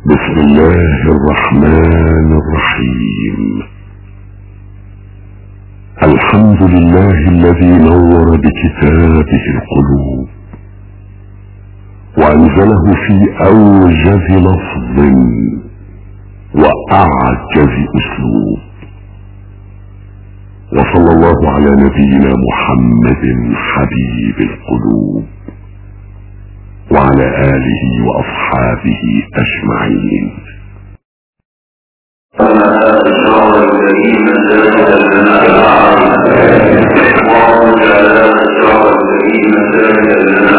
بسم الله الرحمن الرحيم. الحمد لله الذي نور بكتابه القلوب وأنزله في أوجز لفظ وأعجز أسلوب، وصلى الله على نبينا محمد حبيب القلوب وعلى آله وأصحابه أجمعين. الشهر الكريم ساجدا لنا اللهم اجعل الشهر الكريم ساجدا لنا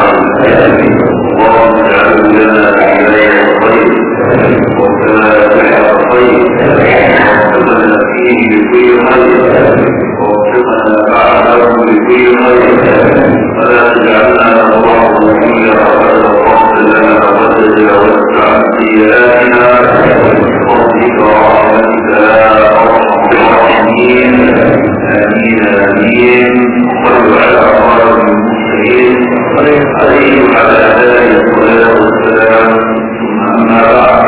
اللهم اجعله لنا بداية الخير وفاتحة الخير ووفقنا فيه لكل خير ووفقنا بعده لكل خير ولا تجعلنا اللهم كل رحمة وفضل لنا وتجاوزت عن سيئاتنا بفضلك ورحمتك يا ارحم الراحمين. امين امين. صلوا على خير المرسلين عليه وعلى اله الصلاه والسلام. ثم اما بعد،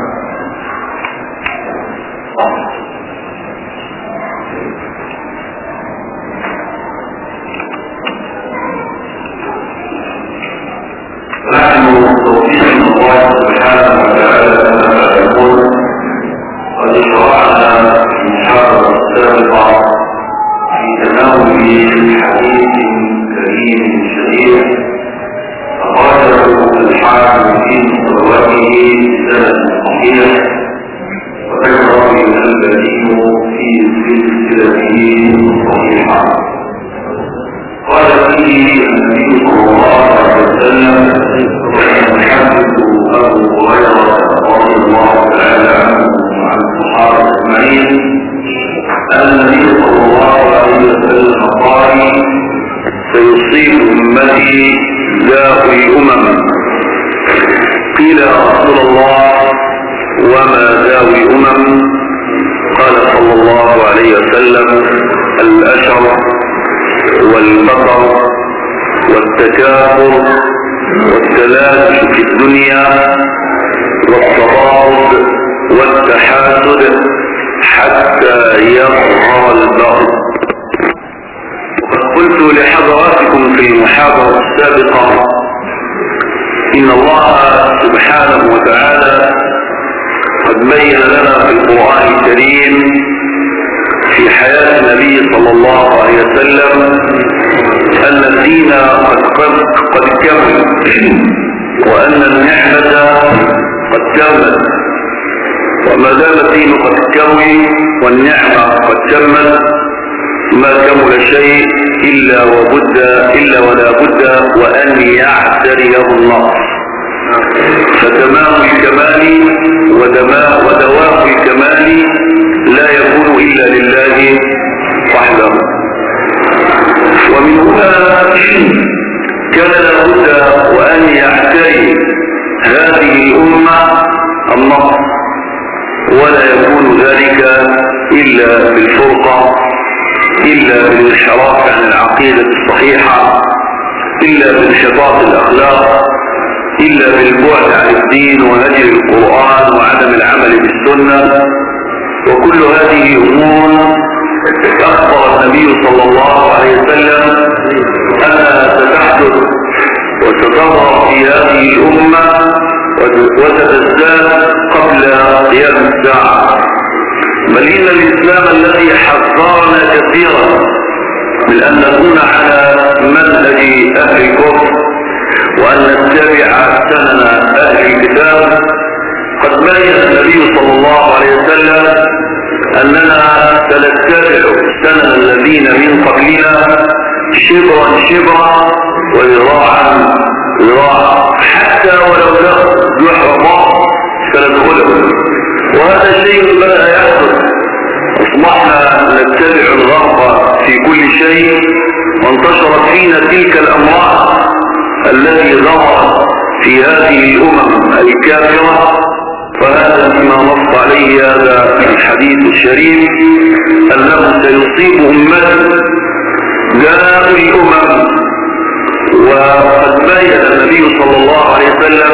نحن توفيق الله سبحانه وتعالى كما يقول قد شرعنا المحاضرة السابقة في تناول حديث كريم شريف أخرجه الحاكم في مصدره بسند صحيح وذكره الألباني في سلسلته الصحيحة. قال فيه النبي صلى الله عليه وسلم ويحدث أبو هريرة رضي الله تعالى عنه وعن الصحابة أجمعين أن النبي صلى الله عليه وسلم قال: سيصيب أمتي داء الأمم. قيل يا رسول الله وما داء الأمم؟ قال صلى الله عليه وسلم: الأشر والبطر والتكاثر والتلاشي في الدنيا والتباغض والتحاسد حتى يظهر البغض. وقد قلت لحضراتكم في المحاضرة السابقة إن الله سبحانه وتعالى قد بين لنا في القرآن الكريم في حياة النبي صلى الله عليه وسلم أن الدين قد كمل وأن النعمة قد كملت، وما دام الدين قد كمل والنعمة قد كملت ما كمل شيء إلا ولا بد وأن يعتريه النقص. فتمام الكمال ودوام الكمال لا يكون إلا لله وحده. ومن هنا كان لابد وأن يعتري هذه الأمة النقص، ولا يكون ذلك إلا بالفرقة، إلا بالانحراف عن العقيدة الصحيحة، إلا بانحطاط الأخلاق، إلا بالبعد عن الدين وهجر القرآن وعدم العمل بالسنة. وكل هذه أمور أخبر النبي صلى الله عليه وسلم أنها ستحدث وستظهر في هذه الأمة وستزداد قبل قيام الساعة. بل إن الإسلام الذي حذرنا كثيرا من أن نكون على منهج أهل الكفر وأن نتبع سنن أهل الكتاب قد بين النبي صلى الله عليه وسلم أننا سنتبع سنن الذين من قبلنا شبرا شبرا وذراعا ذراعا حتى ولو دخل جحر فندخله. وهذا الشيء بدأ يحدث، أصبحنا نتبع الغرب في كل شيء، وانتشرت فينا تلك الأمراض التي ظهرت في هذه الأمم الكافرة. فهذا مما نص عليه هذا الحديث الشريف أنه سيصيب أمتي داء الأمم. وقد بين النبي صلى الله عليه وسلم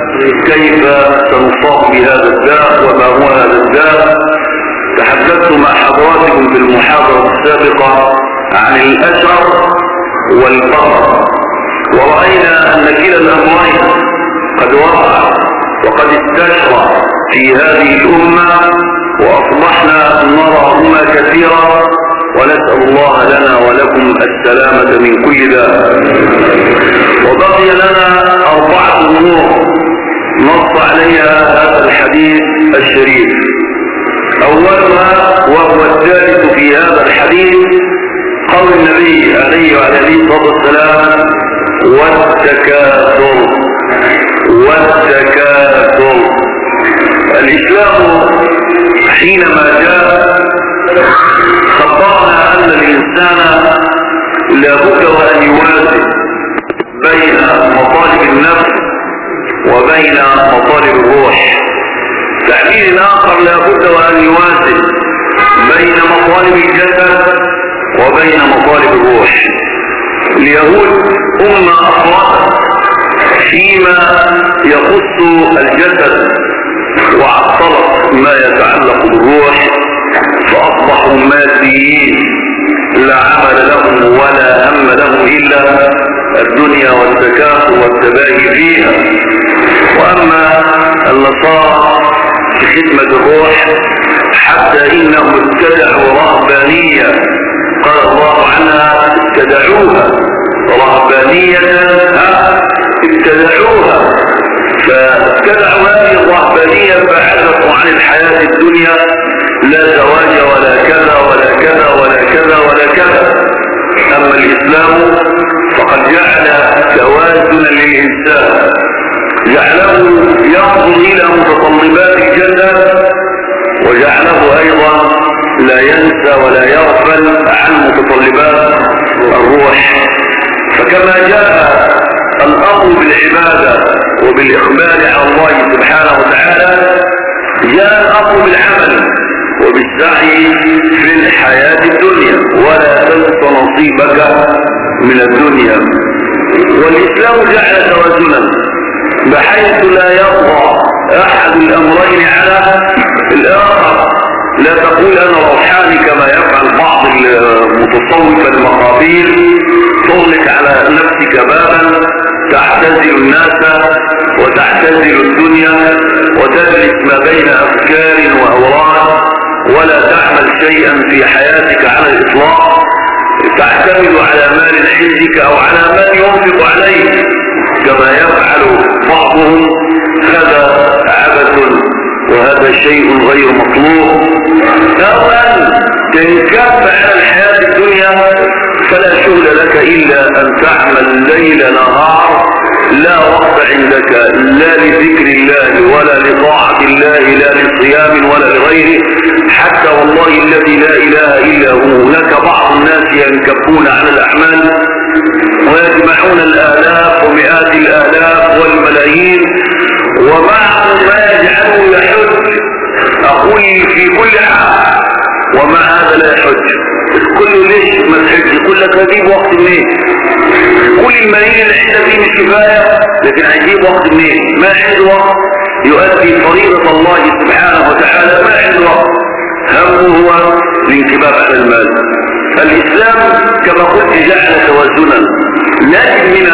كيف سنصاب بهذا الداء وما هو هذا الداء. تحدثت مع حضراتكم في المحاضرة السابقة عن الأشر والفقر، ورأينا أن كلا الأمرين قد وقع وقد استشرى في هذه الأمة، وأصبحنا نراهما كثيرا، ونسأل الله لنا ولكم السلامة من كل داء. وبقي لنا 4 أمور نص عليها هذا الحديث الشريف. أولها وهو الثالث في هذا الحديث قول النبي عليه وعلى الصلاة والسلام: والتكاثر. والتكاثر. الإسلام حينما جاء خبرنا أن الإنسان لابد وأن يوازن بين مطالب النفس وبين مطالب الروح. تعبير آخر: لابد وأن يوازن بين مطالب الجسد وبين مطالب الروح. اليهود أفرطت فيما يخص الجسد وعطلت ما يتعلق بالروح، فأصبحوا ماديين لا عمل لهم ولا هم لهم إلا الدنيا والتكاثر والتباهي فيها. وأما النصارى في خدمة الروح حتى إنهم ابتدعوا رهبانية قال الله عنها: ابتدعوها رهبانية ابتدعوها. فابتدعوا هذه الرهبانية فعرفوا عن الحياة الدنيا لا زواج ولا كذا ولا كذا ولا كذا ولا كذا. أما الإسلام فقد جعل توازنا للإنسان، جعله ينظر إلى متطلبات الجنة، وجعله أيضا لا ينسى ولا يغفل عن متطلبات الروح. فكما جاء الأمر بالعبادة وبالإقبال على الله سبحانه وتعالى، جاء الأمر بالعمل وبالسعي في الحياة الدنيا، ولا تنس نصيبك من الدنيا. والإسلام جعل توازنا بحيث لا يرضى أحد الأمرين على الآخر. لا تقول أنا روحاني كما يفعل بعض المتصوفة المقابيل، تغلق على نفسك بابا، تعتزل الناس وتعتزل الدنيا وتجلس ما بين أفكار وأوراق ولا تعمل شيئا في حياتك على الإطلاق، تعتمد على مال عندك أو على من ينفق عليك كما يفعل بعضهم. هذا عبث وهذا شيء غير مطلوب. أو أن تنكب على الحياة الدنيا فلا شغل لك إلا أن تعمل ليل نهار، لا وقت عندك لا لذكر الله ولا لطاعة الله، لا لصيام ولا لغيره. حتى والله الذي لا إله إلا هو هناك بعض الناس ينكبون على الأعمال ويجمعون الآلاف ومئات الآلاف والملايين، ومعه ما يجعله يحج، أقول في كل عام، ومع هذا لا يحج. كل ليش ما تحج؟ يقول لك هجيب وقت منين؟ كل الملايين اللي عنده فيه مش كفاية، لكن هيجيب وقت منين؟ ما عنده وقت يؤدي فريضة الله سبحانه وتعالى، ما عنده وقت، همه هو الانكباب على المال. الإسلام كما قلت جعل توازنا، لكن من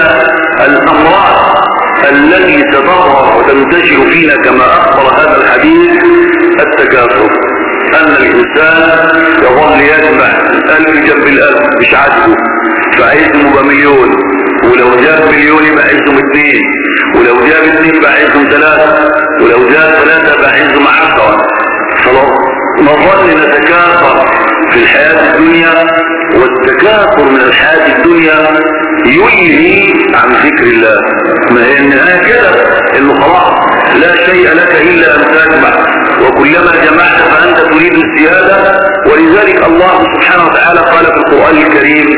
الأمراض التي تظهر وتنتشر فينا كما أخبر هذا الحديث التكاثر، أن الإنسان يظل يجمع 1000 جنب الألف مش عاجبه، فعايزهم بمليون، ولو جاب مليون يبقى عايزهم 2، ولو جاب 2 يبقى عايزهم 3، ولو جاب 3 يبقى عايزهم 10. خلاص نظل نتكاثر في الحياة الدنيا، والتكاثر من الحياة الدنيا يلهي عن ذكر الله. ما هي النهاية كده، انه خلاص لا شيء لك الا ان تجمع، وكلما جمعت فانت تريد الزيادة. ولذلك الله سبحانه وتعالى قال في القرآن الكريم: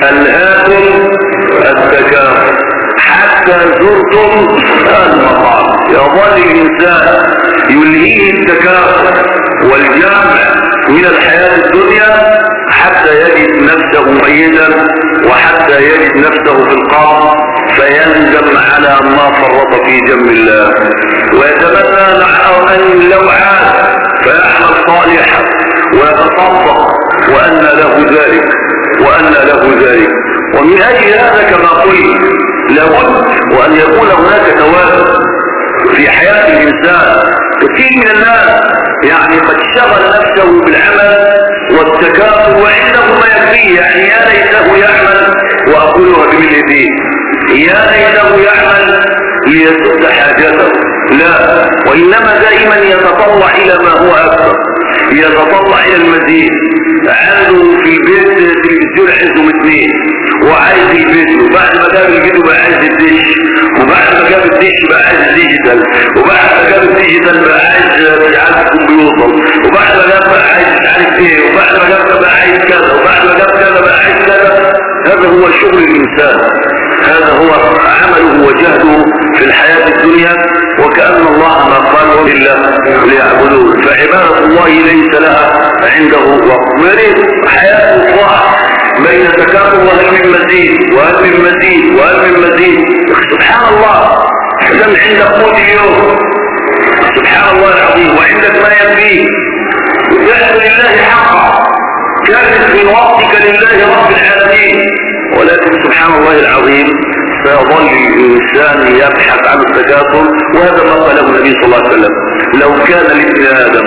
ألهاكم التكاثر حتى زرتم المقابر. يظل الإنسان يلهيه التكاثر والجمع من الحياة الدنيا حتى يجد نفسه ميتا، وحتى يجد نفسه في القبر، فيندم على ما فرط في جنب الله، ويتمنى أن لو عاد فيعمل صالحا ويتصدق، وأن له ذلك وأن له ذلك. ومن أجل هذا كما قلت لابد وأن يكون هناك توازن في حياة الإنسان. كثير من الناس يعني قد شغل نفسه بالعمل والتكافل وعنده ما يكفيه، يعني يا ليته يعمل، وأقولها بملئ، يا ليته يعمل ليسد حاجته، لا، وإنما دائما يتطلع إلى ما هو أكثر، يتطلع إلى المزيد. عنده في البيت تلفزيون عندهم 2 وعايز الفيديو، وبعد ما جاب الفيديو بقى عايز الدش، وبعد ما جاب الدش بقى عايز الديجيتال، وبعد ما جاب الديجيتال بقى عايز الكمبيوتر، وبعد ما جاب بقى عايز مش عارف ايه، وبعد ما جاب بقى عايز كذا، وبعد ما جاب كذا بقى عايز كذا. هذا هو شغل الإنسان، هذا هو عمله وجهده في الحياة الدنيا، وكأن الله ما قال إلا ليعبدون. فعبادة الله ليس لها عنده وقت، ويريد حياة الطاعة بين تكافل وهل من مزيد وهل من مزيد وهل من مزيد. سبحان الله، لم عندك قوت اليوم، سبحان الله العظيم، وعندك ما يكفيه، وتعبد لله حقا، كانت من وقتك لله رب العالمين. ولكن سبحان الله العظيم سيظل الإنسان يبحث عن التكاثر، وهذا ما قاله النبي صلى الله عليه وسلم: لو كان لابن آدم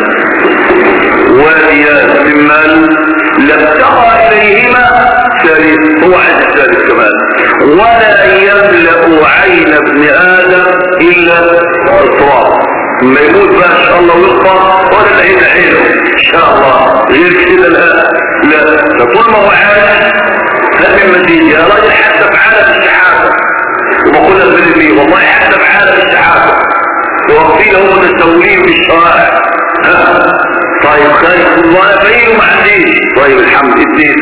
واديان من مال لابتغى إليهما ثالث، هو عايز الثالث كمان، ولا يملأ عين ابن آدم إلا التراب. ما يموت بقى ان شاء الله ويقطع ولا العين عينه ان شاء الله، غير كده لا، فطول ما هو عايش هل من مزيد. يا راجل حتى في عالم الشحاته، وبقول لك والله حتى في عالم الشحاته وقتين هم متسولين في الشوارع. طيب خايف الله فيه وما عنديش، طيب الحمد اديتك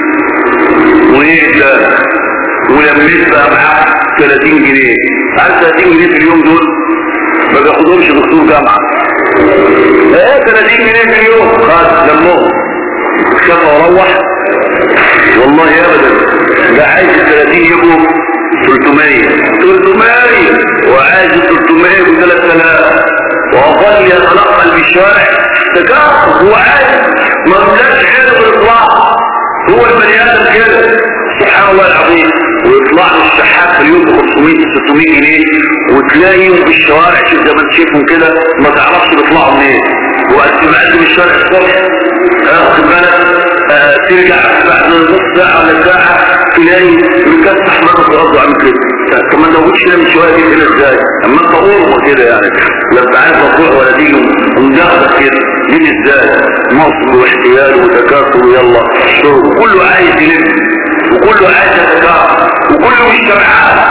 وايه ولميت بقى معاك 30 جنيه. عارف 30 جنيه في اليوم دول ما بياخدهمش دكتور جامعه. 30 جنيه في اليوم خلاص لموه شافه وروح. والله ابدا، ده عايز 30 يبقوا 300 وعايز 300 ب3000، وظل يتنقل بالشارع تكاثر. هو عايز ما ملاش حلو بالاطلاق، هو البني ادم كده سبحان الله العظيم. ويطلع له الشحات في اليوم ب 500 600 جنيه، وتلاقيهم في الشوارع شوف زي ما انت شايفهم كده ما تعرفش بيطلعوا منين. وقت ما قدم الشارع الصبح واخد بالك ترجع بعد نص ساعه ولا ساعه تلاقي مكسح مره في الارض وعامل كده. طب ما نزودش كده من شويه كده ازاي؟ اما انت قرمه كده يعني لا انت عارف مطلوع ولا دي ومدخل كده دي ازاي؟ نصب واحتيال وتكاثر ويلا شرب، كله عايز يلم وكله عايز يتكاثر وكله مش شبعان.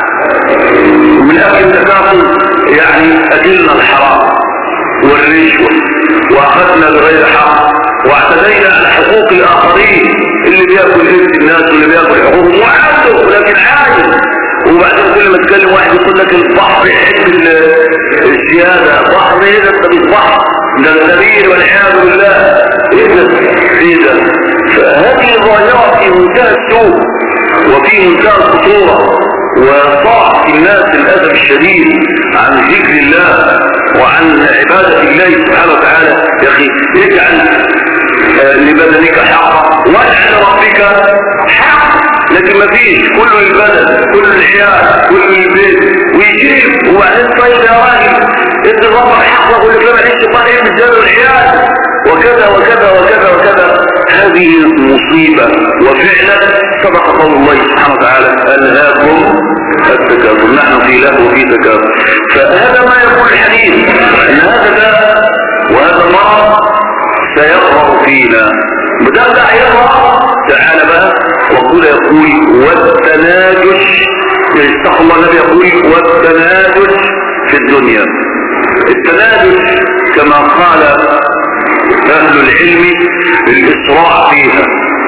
ومن اجل التكاثر يعني اكلنا الحرام والرشوه واخذنا بغير حق واعتدينا على حقوق الاخرين، اللي بياكل رزق الناس واللي بياكل حقوقهم وعنده لكن عاجز. وبعدين كل ما تكلم واحد يقول لك البحر يحب الزياده، بحر ايه ده؟ انت مش بحر، ده السبيل والعياذ بالله. ايه ده؟ فهذه الظاهره في منتهى السوء وفي منتهى الخطوره، وصاع الناس للاسف الشديد عن ذكر الله وعن عباده الله سبحانه وتعالى. يا اخي اجعل لبدنك حقا واجعل لربك حق، لكن ما فيش، كله البدن كل العيال كل البيت ويجيب. وبعدين طيب يا راجل ادي ربك حقه واللي كما عيش طالع بالزاد والعيال وكذا وكذا وكذا وكذا. هذه مصيبة، وفعلا صدق قول الله سبحانه وتعالى: ألهاكم التكاثر. نحن في لهو وفي تكاثر. فهذا ما يقول الحديث ان هذا داء وهذا مرض سيظهر فينا. بدأ يظهر تعالى بقى وقول يقول والتناجش، استغفر الله النبي يقول والتناجش في الدنيا. التناجش كما قال أهل العلم الإسراع فيها،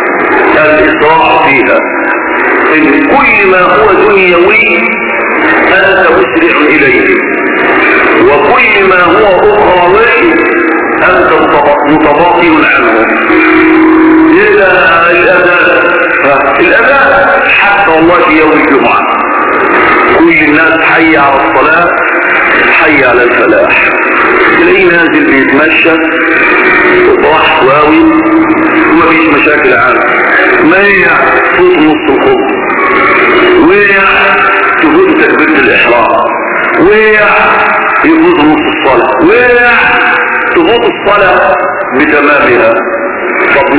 الإسراع فيها إن كل ما هو دنيوي أنت مسرع إليه، وكل ما هو أخروي أنت متباطل عنه. إلى الأذان، الأذان حتى والله في يوم الجمعة كل الناس حي على الصلاة حي على الفلاح. تلاقيه نازل بيتمشى وراح واوي ومفيش مشاكل عنه، ميع فوق نص الخط، وقع تفوت تكبيرة الإحرام، وقع يفوت نص الصلاة، وقع تفوت الصلاة بتمامها. طب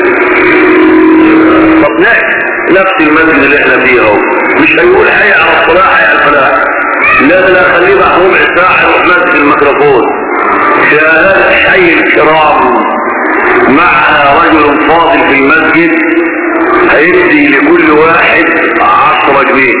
نفس المسجد اللي احنا فيه اهو مش هيقول حي على الصلاة حي على الفلاح، لا خليه بعد ربع ساعة يروح ماسك الميكروفون. يا الحي الكرام، معنا رجل فاضل في المسجد هيدي لكل واحد 10 جنيه.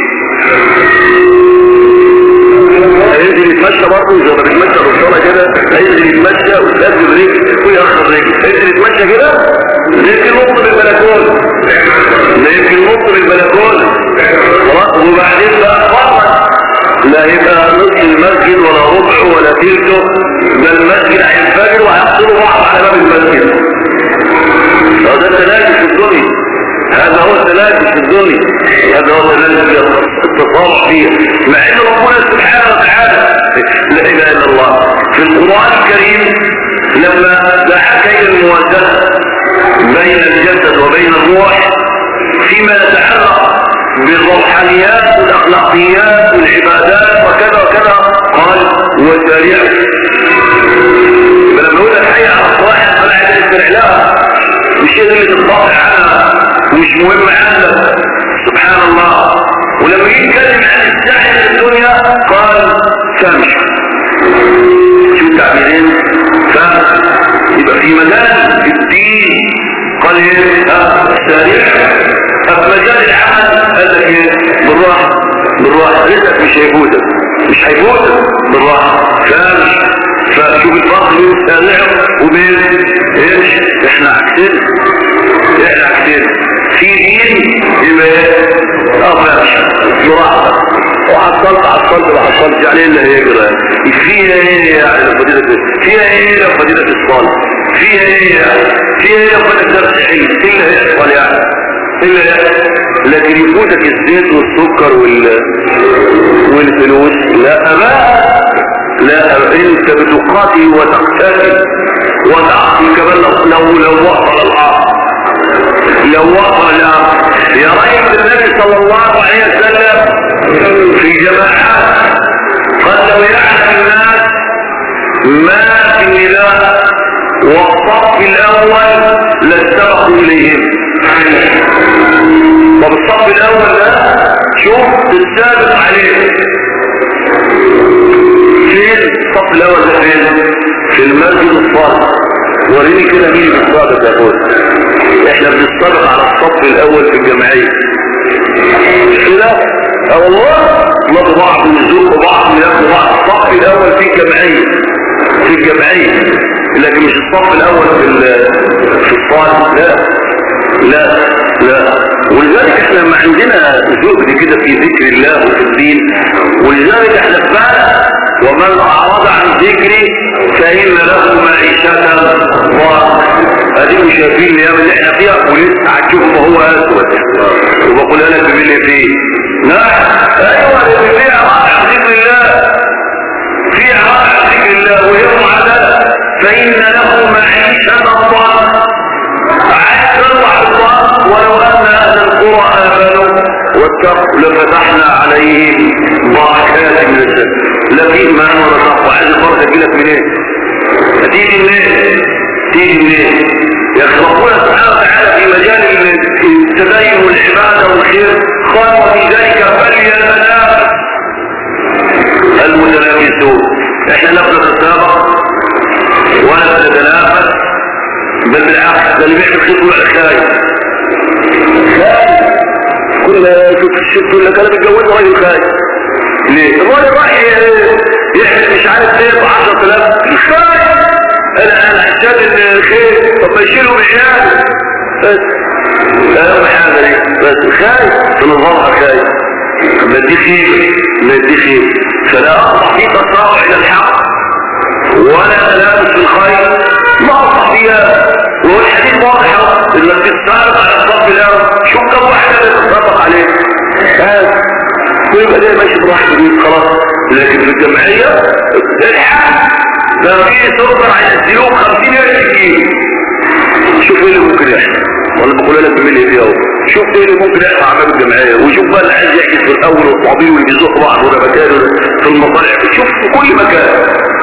هينزل يتمشى برضه زي ما بيتمشى بالصلاة كده، هينزل يتمشى ويسدد رجل ويأخر رجل، هينزل يتمشى كده يمكن نط بالبلكون، يمكن نط بالبلكون خلاص. وبعدين بقى فرق لا يبقى نص المسجد ولا ربعه ولا تلته، ده المسجد هينفجر وهيقتلوا بعض على باب المسجد. هذا التناجس في الدنيا، هذا هو التناجس في الدنيا، هذا هو التناجس التصالح فيه، مع ان ربنا سبحانه وتعالى لا اله الا الله في القرآن الكريم لما حكى الموازنة بين الجسد وبين الروح فيما يتعلق بالروحانيات والاخلاقيات والعبادات وكذا وكذا، قال وسارعوا. فلما يقول لك حي على الصلاة فلا عايز تسرع لها، مش هي اللي تنطبع عنها ومش مهم عندك، سبحان الله. ولما يتكلم عن السعي في الدنيا قال فامش. شو التعبيرين؟ فامش. يبقى في مجال الدين قال ايه؟ سارع. في مجال العمل قال لك ايه؟ بالراحه رزقك مش هيفوتك بالراحه. فامش. فشوف الفرق بين السارع وبين ايش؟ احنا عكسين في دين يبقى فامش براحتك، وحصلت ما حصلتش عليه الا هيجرى. فيها ايه يعني فضيلة الصلاة، فيها ايه فضيلة الترسيحين الا هيحصل يعني الا، لكن يفوتك الزيت والسكر والفلوس لا انت بتقاتل وتقتاتل وتعصي كمان لو وصل الارض، يا رأيت النبي صلى الله عليه وسلم في جماعات قال لو يعلم الناس ما في النداء والصف الاول لاستبقوا اليهم. طب الصف الاول ده شوف تتسابق عليه فين؟ الصف الاول ده فين؟ في المسجد الصالح. وريني كده مين بيتسابق يا اخويا؟ احنا بنتسابق على الصف الاول في الجمعية كده، والله نضرب بعض ونزق بعض وياخدوا بعض. الصف الاول في الجمعية لكن مش الصف الاول في الصالح. لا ولذلك احنا ما عندنا زهد كده في ذكر الله وفي الدين، ولذلك احنا فعلا ومن اعرض عن ذكري فإن له معيشة ضاقة. هذه شايفين الايام اللي احنا فيها ولسه هتشوف ما هو اسود وبقول انا بملي فيه. نعم ايوه اللي فيه اعراض عن ذكر الله، في اعراض عن ذكر الله ويوم عدد فإن له معيشة ضاقة. عايز تطلع الله ولو ان اهل القرى امنوا واتقوا لفتحنا عليهم بركات من السماء. لا في ايمان ولا تقوى. عايز البركه تجيلك منين؟ هتيجي منين؟ يا اخي ربنا سبحانه وتعالى في مجال التدين والعباده والخير قال وفي ذلك فليتنافس المتنافسون. احنا لا بنتسابق ولا بنتنافس، بل بالعكس ده اللي بيعمل خير طول الخير. كل لك انا متجوز راجل خايف ليه؟ الراجل راح يحرق مش عارف ايه ب 10,000 مش خايف. انا عشان الخير طب ما يشيلوا بعياله بس اهم حاجه دي بس خايف تنظرها خايف ما دي خير فلا اقطع في تصارع الى الحق ولا تلامس في الخير ما اقطع فيها. والحديث واضح انك تتسابق على الصف الاول. شوف كم واحد تتسابق عليه ويبقى ده ماشي براحته دي خلاص. لكن في الجمعية الحق ده في سلطة هينزلوه 50 قرش جنيه. شوف ايه اللي ممكن يحصل، وانا بقول لك بملي فيها اهو. شوف ايه اللي ممكن يحصل اعمال الجمعية، وشوف بقى اللي عايز يحجز في الاول والطبيب واللي بيزق بعض ولا مكان في المصالح، شوف في كل مكان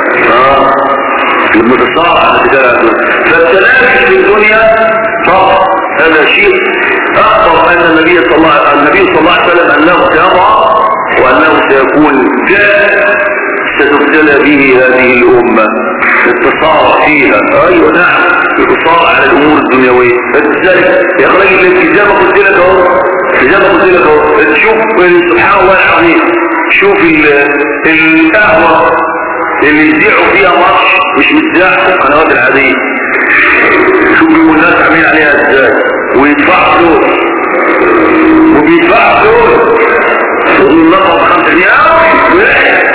المتصارع على كده. فالتنافس في الدنيا طبعا هذا شيء اخبر ان النبي صلى الله عليه وسلم انه سيضع وانه سيكون ستبتلى به هذه الامه، التصارع فيها. ايوه نعم، التصارع على الامور الدنيويه. ازاي يا اخي الالتزام قلت لك اهو، تشوف سبحان الله العظيم، شوف القهوه اللي يذيعوا فيها ماتش مش متذاع في القنوات العاديه، شوف الناس عاملين عليها ازاي، ويدفعوا فلوس وبيدفعوا فلوس والنقط 5 جنيه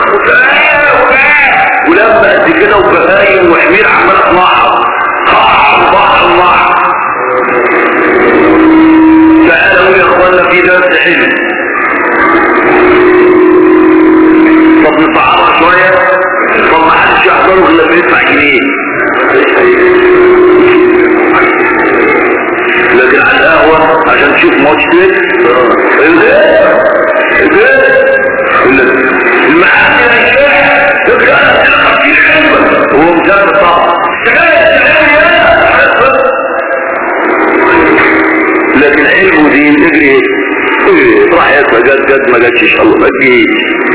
ولما قد كده وبهايم وحمير عمال اطلعها بحر الله. تعالوا يا اخوانا في درس حلو، طب نصعبها شويه، طب ما حدش يحضره الا بيدفع جنيه، لكن على القهوه عشان تشوف ماتش المعاني يا شيخ تبقى 50 حلوه هو مجرد طبعا لكن علم ودين تجري راح يدفع جد ما جاتش ان شاء الله ما تجيش.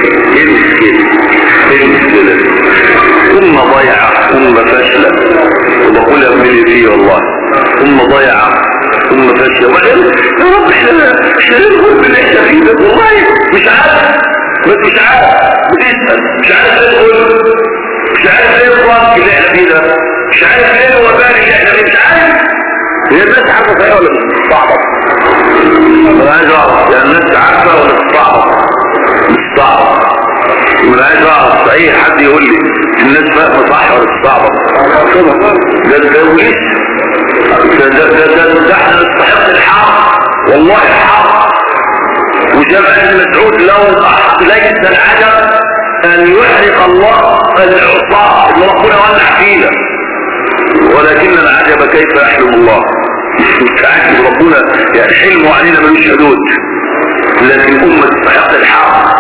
المشكله ثم ضيعه ثم فشله، وبقولها بملي فيه والله، ثم ضيعه ثم فشله. وبعدين يا رب احنا نقول باللي احنا فيه ده والله مش عارف، بتسال مش عارف ايه تقول، مش عارف ايه الضغط اللي احنا فيه ده، مش عارف ايه الوبال اللي احنا فيه، مش عارف. هي الناس عارفه صحيح ولا مش صعبه؟ انا عايز اعرف يعني الناس عارفه ولا مش صعبه؟ مش صعبه. انا عايز اعرف صحيح حد يقول لي الناس فاهمه صح ولا مش صعبه؟ ده وليس ده احنا نستحق الحق والله الحق. وجمع المسعود له ليس العجب ان يحرق الله العصاه ان ربنا ولع فينا، ولكن العجب كيف يحلم الله. مستعجب ربنا يعني حلمه علينا ملوش حدود، لكن امه تستحق الحق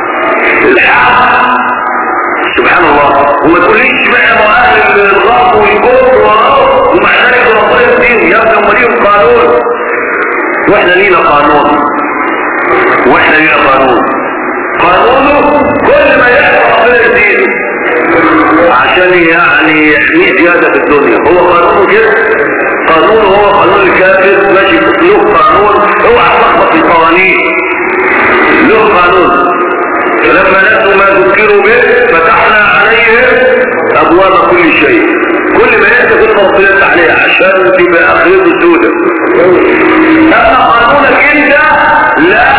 سبحان الله. وما تقوليش بقى اهل الغرب والكفر ومع ذلك ربنا يدين يا ابني هم ليهم قانون واحنا لينا قانونه كل ما يحصل ربنا يدين عشان يعني يحميه زياده في الدنيا. هو قانونه كده، قانون هو قانون الكافر ماشي له قانون، اوعى تلخبط في القوانين، له قانون. فلما نسوا ما ذكروا به فتحنا عليهم ابواب كل شيء، كل ما ينسى كل ربنا يفتح عليها عشان تبقى اخرته سودة. اما قانونك انت لا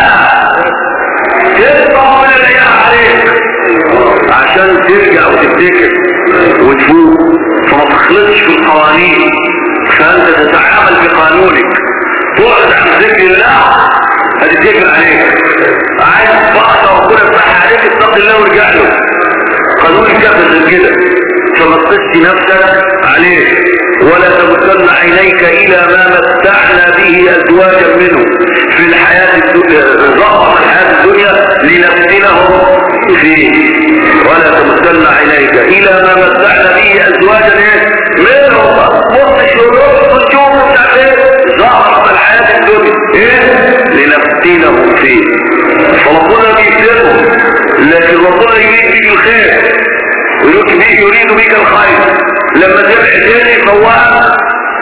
تسقط من العيال عليك عشان ترجع وتفتكر وتفوق، فما تخلطش في القوانين، فانت تتعامل بقانونك، تقعد عن ذكر الله هتتذكر عليك. عايز بقى ربنا يفتح عليك اتق الله وارجع له، قانون الكافر كده. فما تقصش نفسك عليه ولا تمثلن عينيك الى ما متعنا به ازواجا منه في الحياة الدنيا، ظهر الحياة الدنيا لنفتنهم فيه. ولا تمثلن عينيك الى ما متعنا به ازواجا منهم، مصر شروط وشوف ظهر الحياة الدنيا لنفتنهم فيه. فربنا بيفتنهم، لكن ربنا يريد بك الخير ويريد بك الخير. لما تبقى تاني فواب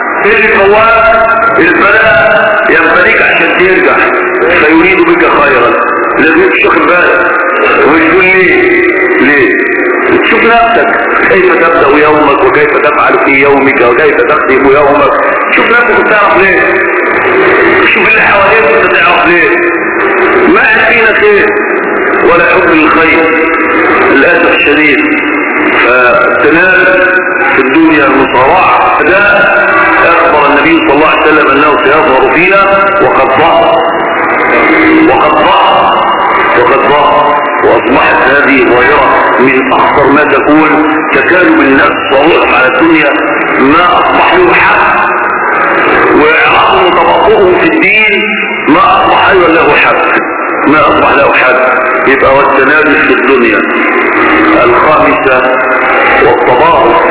البلاء ينبليك عشان ترجع، فيريد بك خيرا. لازم تشوف بالك وتقول ليه تشوف نفسك كيف تبدأ يومك وكيف تفعل في يومك وكيف تختم يومك. شوف نفسك وتعرف ليه، شوف اللي حواليك وتعرف ليه. ما فينا خير ولا حب الخير للأسف الشديد. فتنال في الدنيا المصارعة ده أخبر النبي صلى الله عليه وسلم أنه سيظهر فينا وقد ظهر. وقد ظهر واصبحت هذه ظاهرة من اخطر ما تكون. تكالب الناس صعودهم على الدنيا ما اصبح له حق، واعراضهم وتبطؤهم في الدين ما اصبح ايضا له حق، ما اصبح له حق. يبقى والتنافس في الدنيا. الخامسة والتباغض.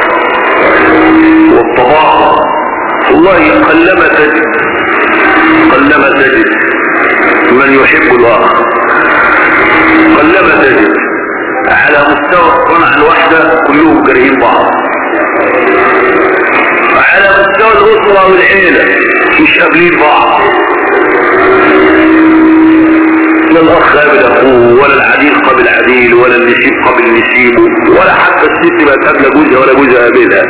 والله قلما تجد من يحب الاخر، قلما تجد على مستوى الصنعة الواحدة كلهم كارهين بعض، على مستوى الاسرة والعيلة مش قابلين بعض، لا الاخ قابل اخوه ولا العديل قابل عديل ولا النسيب قابل نسيبه، ولا حتى الست بقت قابله جوزها ولا جوزها قابلها.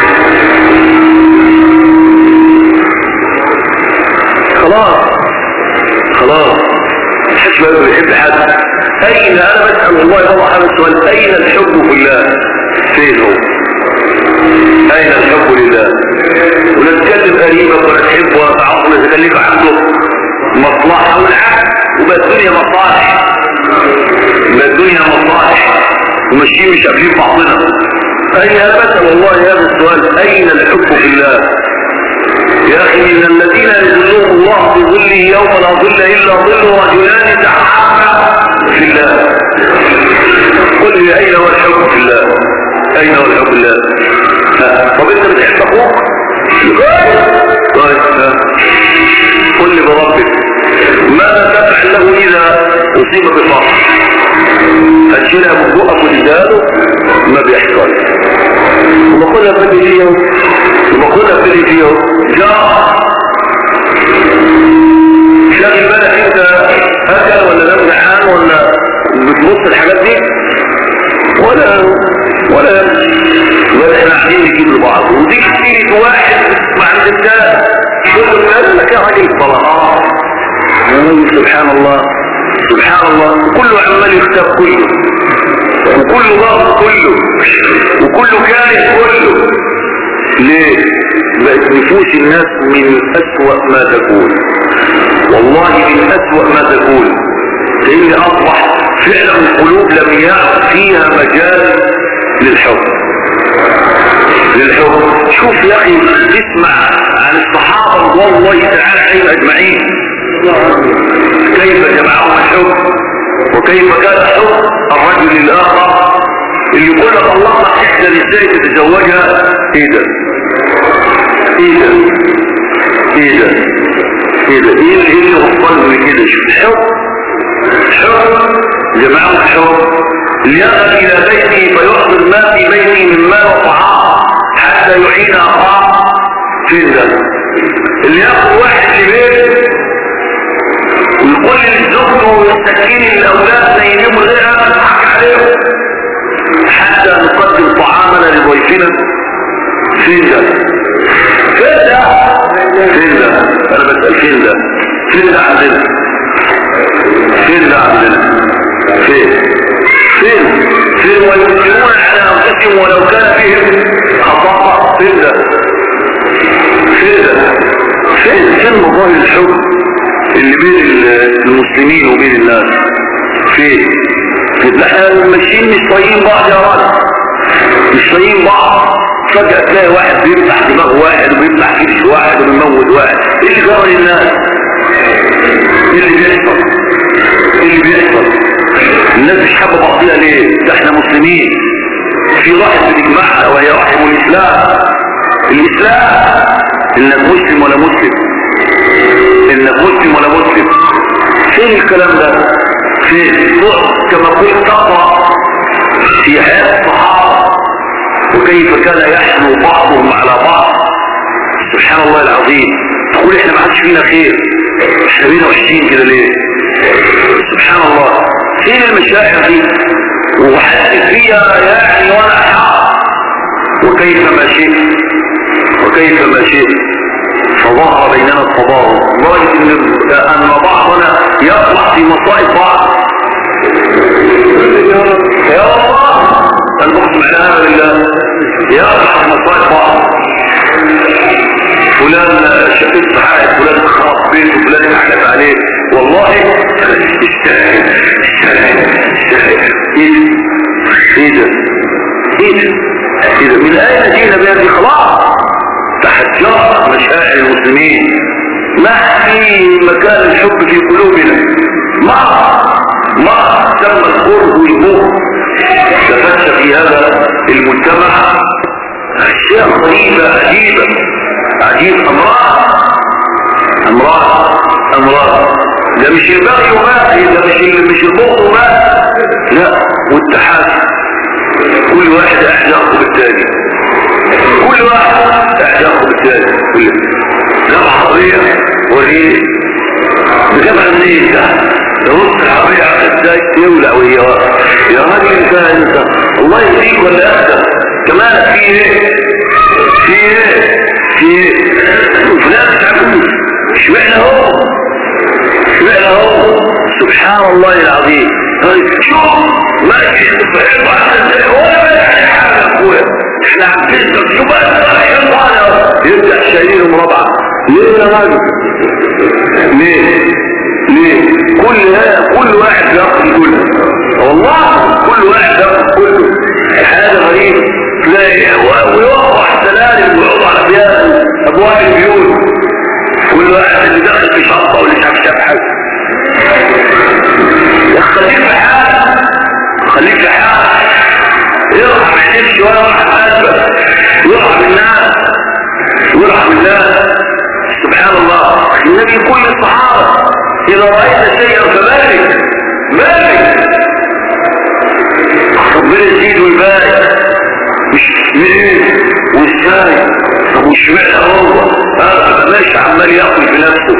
خلاص محدش بقى بيحب حد. اين، انا بسأل والله الله هذا السؤال، اين الحب في الله؟ فين هو؟ اين الحب لله؟ ولا تكلم قريبك ولا تحبه ولا تعرفه ولا تكلمه عنده مصلحة والعكس، وبقى الدنيا مصالح وماشيين مش قابلين بعضنا. اين، بسأل والله هذا السؤال، اين الحب في الله؟ يا اخي من الذين يظلهم الله بظله يوم لا ظل الا ظله رجلان تحابا في الله. قل لي اين هو الحب في الله؟ اين هو الحب في الله؟ طب انت بتحب اخوك؟ طيب قل لي بربك ماذا تفعل له اذا اصيب بفقر؟ هتشيلها من بقك وتداله؟ ما بيحصل. وما كنا بني فيه جاء شاغل بالك انت اكل ولا نام جعان ولا بتبص الحاجات دي ولا احنا قاعدين نجيب لبعض، ودي كتير واحد مع الرجاله يقول لك يا راجل صلاة. سبحان الله كله عمال يختار كله، وكله ضغط كله، وكله كاره كله. ليه؟ بقت نفوس الناس من أسوأ ما تكون، والله من أسوأ ما تكون، لأن أصبح فعلا القلوب لم يعد فيها مجال للحب. شوف يا أخي، اسمع عن الصحابة رضوان الله تعالى عليهم أجمعين كيف جمعهم الحب، وكيف كان حب الرجل للآخر. اللي يقول لك الله تحدى ازاي تتزوجها، ايه ده اللي غفل من كده؟ شوف حب جماعة الحب. ليذهب الى بيتي فيحضر ما في بيتي من مال وطعام حتى يعين اخاه. فين ده؟ اللي ياخد واحد لبيت ويقول لزوجته ويستكين الاولاد نايمين غيرها تضحك عليهم حتى نقدم طعامنا لضيفنا. فين ده؟ انا بسأل فين ده عندنا؟ فين ويؤثرون على انفسهم ولو كان فيهم خطأ. فين مظاهر الحب اللي بين المسلمين وبين الناس؟ فين؟ احنا ماشيين مش طايقين بعض يا راجل، مش طايقين بعض. فجأة تلاقي واحد بيفتح دماغ واحد وبيفتح كبش واحد وبيموت واحد. ايه اللي جرى للناس؟ ايه اللي بيحصل؟ الناس مش حابة بعضيها ليه؟ ده احنا مسلمين، في واحد بتجمعنا وهي رحم الاسلام. انك مسلم ولا مسلم، فين الكلام ده؟ فين كما قلت تقرأ في حياة الصحابة وكيف كان يحنو بعضهم على بعض. سبحان الله العظيم. تقول احنا ما عادش فينا خير، احنا بينا وحشين كده ليه؟ سبحان الله. فين المشاعر دي؟ وحدث فيها يعني ولا حق. وكيف ما شئت فظهر بيننا التضارب لدرجة ان بعضنا يطلع في مصائب بعض. يا الله المقسم على هذا بالله، يطلع في مصائب بعض. فلان شقيت صحائف، فلان خرب بيته، فلان احلف عليه، والله ايه ده من اين جينا بهذه؟ خلاص تحجرت مشاعر المسلمين، ما في مكان الحب في قلوبنا، ما تم القرب والبغض تفتش في هذا المجتمع اشياء غريبة عجيب. امراض ده مش البغي ومات، ده مش البغض ومات، لا، والتحاسب. كل واحد احجاقه بالتالي، جمع عربية وريني بجمع منين ده ترد العربية على ازاي يولع وهي واقف. يا راجل انت الله يهديك ولا اهدى كمان في ايه وفلان تعبون اشمعنى هو سبحان الله العظيم. شوف ماشي تفعل واحد ازاي ولا يعني حاجة يا اخويا، احنا عبدين شو بقى يرجع شايلين مربعة ليه يا راجل؟ ليه كل واحد ياخد كله، والله كل واحد ياخد كله. هذا غريب، تلاقي ويوقع السلالم ويقعدوا على ابواب البيوت، كل واحد اللي داخل في شنطه واللي شاف حاجه. خليك في حالك يرحم عينيك شويه ويرحم قلبك، يرحم الناس. سبحان الله، النبي يقول للصحابه اذا رايت شيئا فبارك ربنا يزيد ويبارك، مش ليه وازاي طب وش معنى هو ماشي عمال ياكل في نفسه.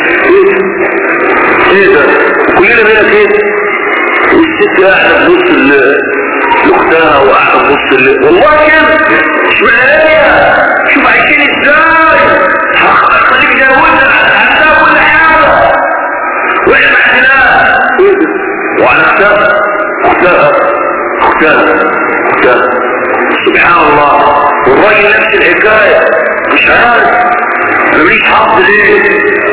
ايه ده كلنا بينا كده، والست قاعده تبص لاختها وقاعده تبص والله كده مش معنى شوف عايشين ازاي، خليك جاوبنا عندها كل حاجه واحنا احتلال وعلى اختها سبحان الله. والراجل نفس الحكايه مش عارف انا ماليش حظ ليه،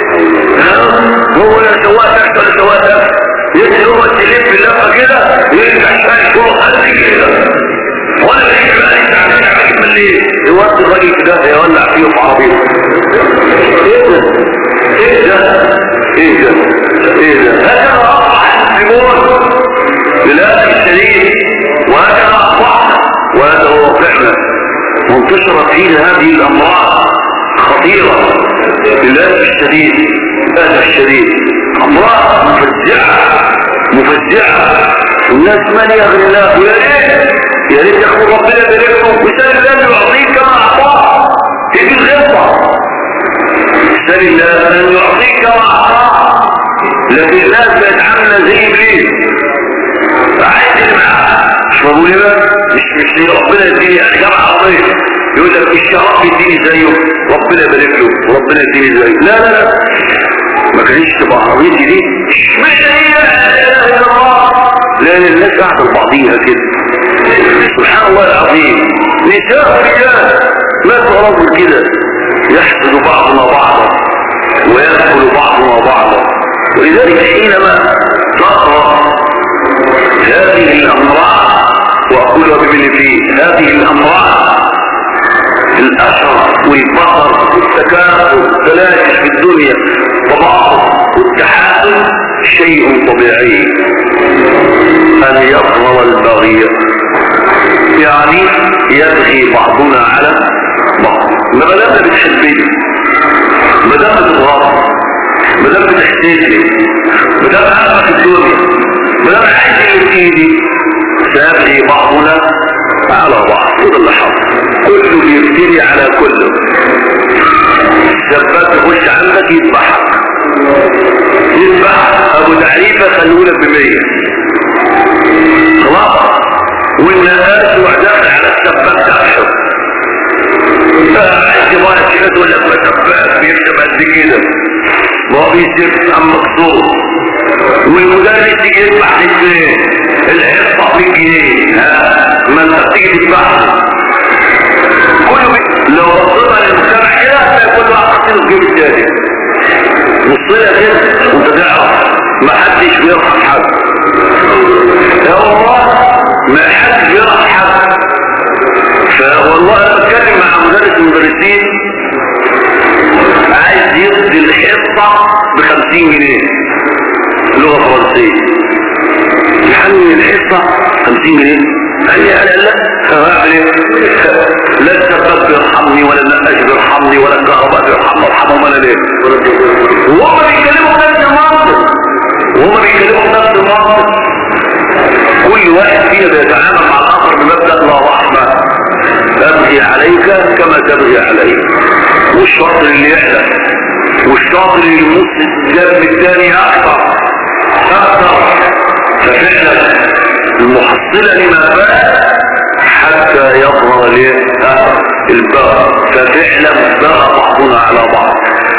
هو لا سواء تحت ولا سواء تحت، يجي هو تلف اللفه كده يرجع شويه فوق قد كده ولا ماليش بقى انت عامل من ليه يودي الراجل في ده يولع فيه في عربيته. ايه ده هكذا اصبح المسلمون للاسف الشديد، وهكذا اصبحنا، وهذا هو فعلا منتشرة فيه هذه الامراض خطيرة للاسف الشديد، امراض مفزعة. الناس مالية غير الله، ويا ريت ياخد ربنا بريكم وسال الله يعطيك كما اعطاه، تيجي الغلطة سال الله ان يعطيك كما اعطاه، لكن الناس بقت عاملة زي ابليس عايز معاه مش بقول مش ربنا يديني يعني جمع عظيم يقول لك الشراب يديني زيه ربنا يبارك له وربنا يديني زيه. لا ما كانش تبقى عربيتي دي اشمعنى هي لا اله الا الله، لان الناس قاعده لبعضيها كده سبحان الله العظيم. نساء ورجال لا تغربوا كده، يحسد بعضنا بعضا ويأكل بعضنا بعضا. ولذلك حينما تقرأ هذه الأمراض، وأقولها بمن فيه هذه الأمراض، الأثر والبطر والتكاثر والتلاجش في الدنيا طبعا والتحاسن، شيء طبيعي أن يظهر البغي، يعني يبغي بعضنا على بعض. ما دام بتحبني، ما دام بتغضب، ما دام بتحسدني، ما دام أعرف الدنيا، ما دام عايز اللي في ايدي، سيبغي بعضنا على بعض. كل اللي حصل كله يفتري على كله، السباب يخش عندك يذبحك ابو تعريفه خلونا ب100 خلاص، والناس وعدانا على السباب تأشر عايز يبارك كده تقول لك ما سباب بيكتب قد كده ما هو بيسيب عم مقصود، والمدرس يجي يذبح للجنيه الحصه ب100 ما انت تيجي تذبحها كله لو وصلنا للمجتمع كده هتلاقي كل واحد حاطين في جيب التاني وصلنا كده وانت ما حدش بيرحم حد. يا والله ما حدش بيرحم حد. فوالله انا بتكلم مع مدرس المدرسين عايز يقضي الحصه ب50 جنيه لغه فرنسيه. يعني الحصه 50 جنيه قال لي لا هعمل ايه؟ لا السباك بيرحمني ولا النقاش بيرحمني ولا الكهرباء بيرحمني، ارحمهم انا ليه؟ وهم بيتكلموا بنفس المنطق، كل واحد فينا بيتعامل مع الاخر بمبدا لا رحمه، ابغي عليك كما تبغي علي. والشاطر اللي يحلم والشاطر اللي يموت الجنب الثاني اكثر. ففعلا المحصله لما فات حتى يظهر له البغي. ففعلا بغى بعضنا على بعض،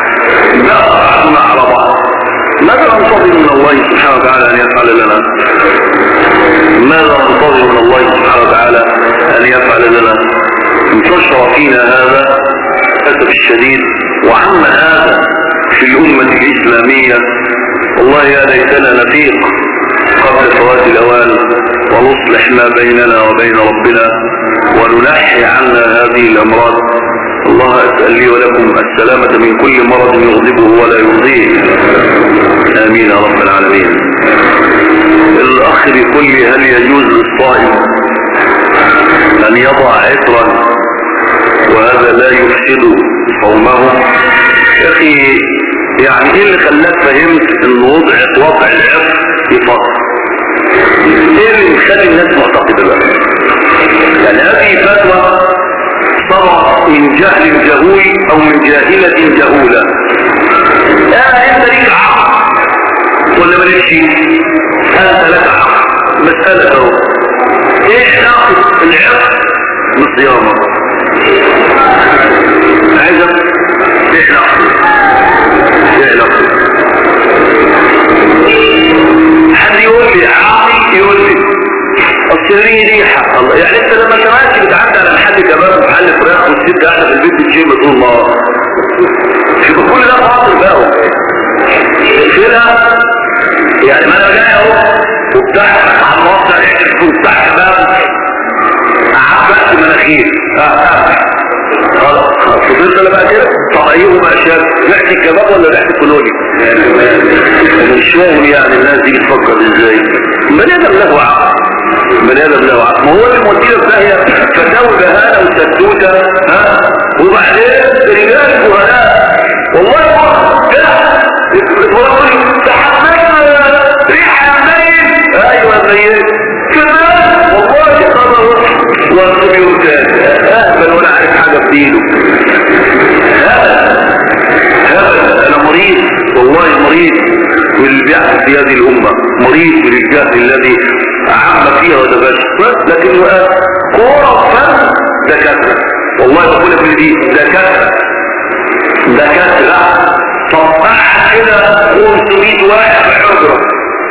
ماذا ننتظر من الله سبحانه وتعالى ان يفعل لنا؟ ماذا ننتظر من الله سبحانه وتعالى ان يفعل لنا؟ انتشر فينا هذا للاسف الشديد، وعم هذا في الامه الاسلاميه. والله يا ليتنا نفيق قبل فوات الاوان ونصلح ما بيننا وبين ربنا وننحي عنا هذه الامراض. الله اسال لي ولكم السلامه من كل مرض يغضبه ولا يرضيه، امين يا رب العالمين. الاخ بيقول لي هل يجوز للصائم ان يضع عطرا وهذا لا يفسد صومه؟ يا اخي يعني ايه اللي خلاك فهمت ان وضع العطر يفضل؟ ايه اللي مخلي الناس معتقده بقى؟ يعني هذه فتوى صار من جهل جهول او من جاهلة جهولة. انت ليك عقل ولا مالكش؟ انت لك عقل، مسألة اهو. ايه علاقة العقل بالصيامة؟ عايزة ايه علاقة؟ حد يقول لي عقل يقول لي اصل ليه ريحه. الله يعني انت لما كمان بتعدي على محل كباب محل فراخ والست قاعده في البيت بتشم طول النهار، يبقى كل ده باطل بقى كده. يعني ما انا جاي اهو وبتاع على الوصله ريحه وبتاع كباب عبقت مناخير خلاص فضلت انا بقى كده. طب ايهما اشد، ريحه الكباب ولا ريحه الكلوني؟ مش فاهم يعني الناس دي بتفكر ازاي. بني ادم له عقل، ما هو اللي مودينا في داهيه فتاوي بهانه وسدوته وبعدين رجال الجهلاء والله كده يقول تحملنا ريحه ميت. ايوه ميت كمان والله خبر والصبي بل ولا عارف حاجه في ايده. هذا انا مريض والله، مريض من اللي بيحصل في هذه الامه، مريض من الجهل الذي عم فيها وتباشر. لكن كورة فن دكاترة، والله بقول لك دي دكاترة طبعا كده 500 واحد في حجرة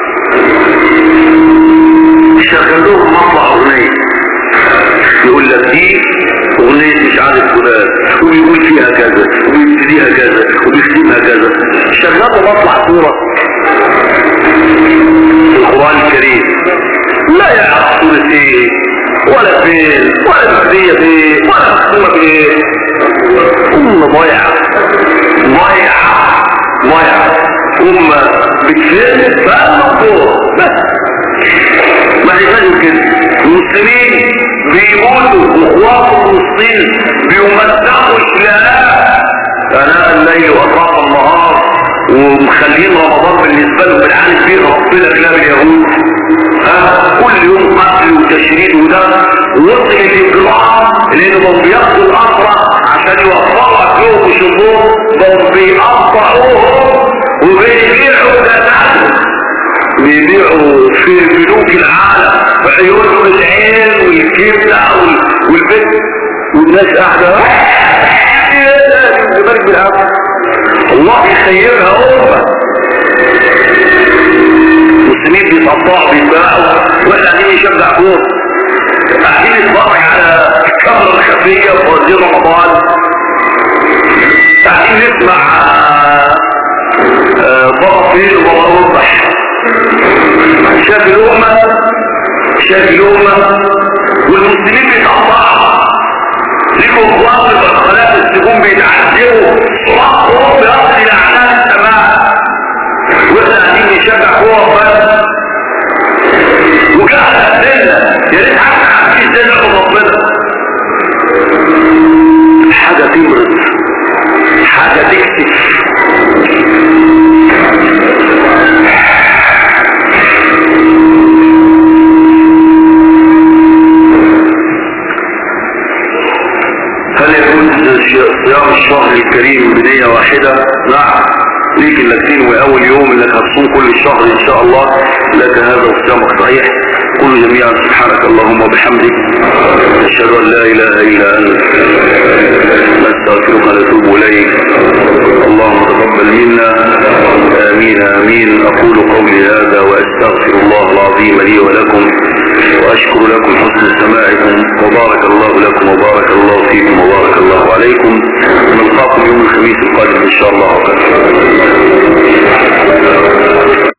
شغلوهم مطلع اغنية يقول لك دي اغنية مش عارف فلان ويقول فيها كذا ويبتديها كذا ويختمها كذا. شغلوا مطلع صورة القرآن الكريم لا يعرف صورة ايه ولا فين ولا مخدية فين ولا مختومة فين. ضايعة بتفيد فأنا فوق بس ما يفعلوا كده. المسلمين بيموتوا واخواتهم المسلمين بيمتعوا اشلاء اناء الليل واطراف النهار ومخلين رمضان بالنسبه لهم بالعالم فيه ربنا كلام اليهود. كل يوم قتل وتشريد وده وصل الانقلاب لانهم بياخدوا الاسرى عشان يوفروا اكلهم وشربهم بقوا بيقطعوهم وبيبيعوا دماتهم، بيبيعوا في بنوك العالم عيونهم العين والكبده والبيت والناس قاعده بالك بالعافيه. الله يخيرها امه المسلمين بيتقطعوا بيتباعوا واحنا قاعدين نشجع فوق، قاعدين نتفرج على الكاميرا الخفيه في وزير رمضان، قاعدين نسمع طرفين شاف لقمة والمسلمين بيتقطعوا، ليكوا اخوان في الخلاف السجون بيتعذبوا صراخهم بيصل الى اعناق السماء، واحنا قاعدين نشجع جوه بس وقاعد قدنا. يا ريت حتى عارفين ازاي ناخد ربنا. حاجه تمرض، حاجه تكسف. هل يكون صيام الشهر الكريم بنية واحدة؟ نعم، ليك انك تنوي اول يوم انك هتصوم كل الشهر ان شاء الله، لك هذا وصيامك صحيح. قل جميعا سبحانك اللهم وبحمدك، اشهد ان لا اله الا انت، نستغفرك ونتوب اليك. اللهم تقبل منا، امين امين. اقول قولي هذا واستغفر الله العظيم لي ولكم، واشكر لكم حسن سماعكم، وبارك الله لكم وبارك الله فيكم وبارك الله عليكم. نلقاكم يوم الخميس القادم ان شاء الله.